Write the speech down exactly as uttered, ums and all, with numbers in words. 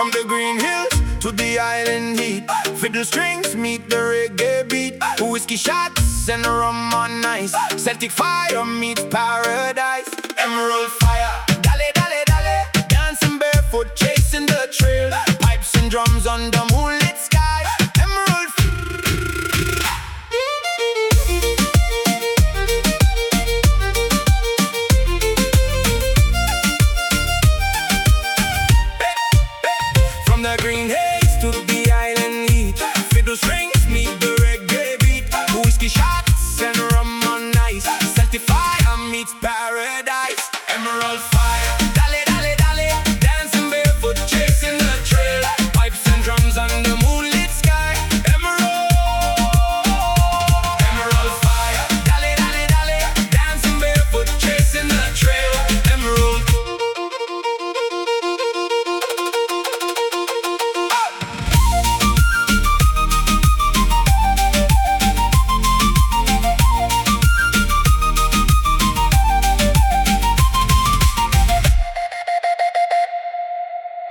From the green hills to the island heat, fiddle strings meet the reggae beat. Whiskey shots and rum on ice, Celtic fire meets paradise. Emerald fire, dale, dale, dale, dancing barefoot, chasing the trail. Pipes and drums on the moonlit